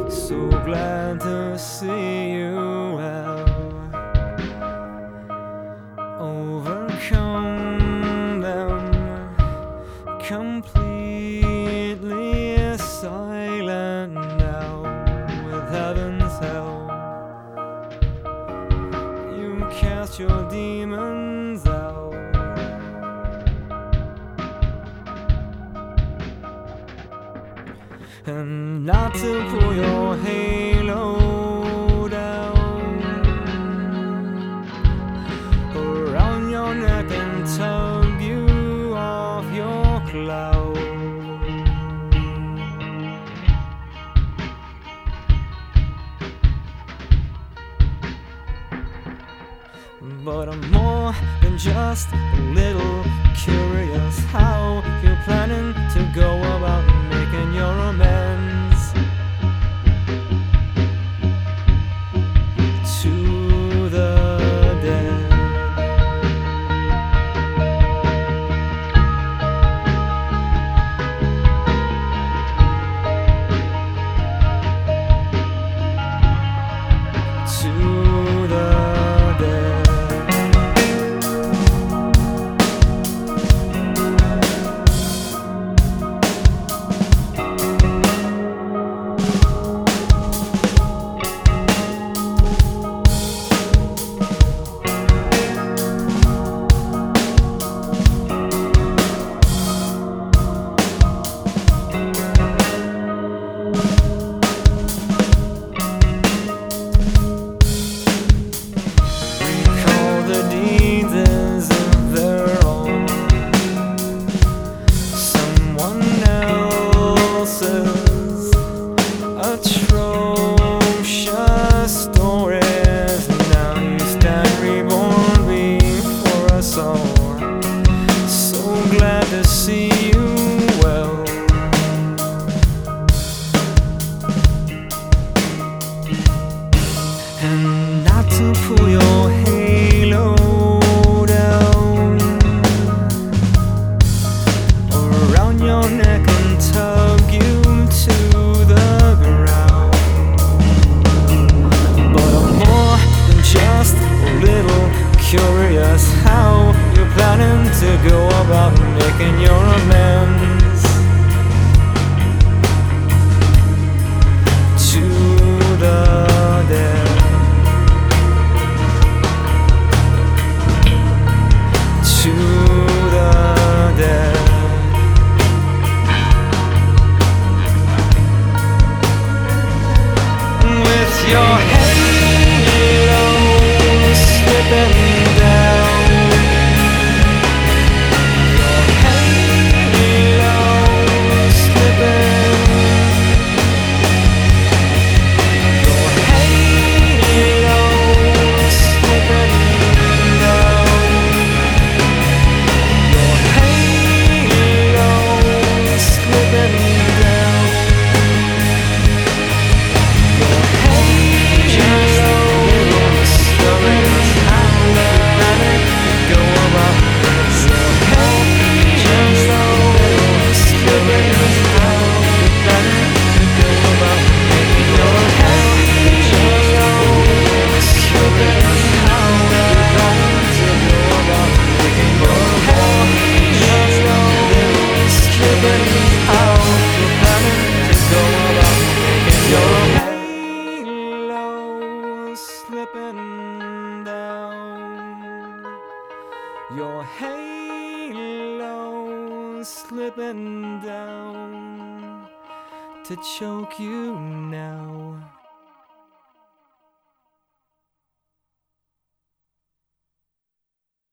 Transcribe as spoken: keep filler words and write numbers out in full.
So glad to see you well. Overcome them, completely silent now. With heaven's help, you cast your demons out. And not to pull your halo down around your neck and tug you off your cloud. But I'm more than just a little curious how you're planning to go about making your amends to the dead. To the dead. Atrocious stories. Now you stand reborn before us all. So glad to see you well. And not to pull your halo down around your neck and tug you to the just a little curious how you're planning to go about making your amends to the dead. To the dead. With your head slipping down, your halo slipping, your halo slipping down, your halo slipping down, your halo slipping. Slipping down, your halo slipping down to choke you now.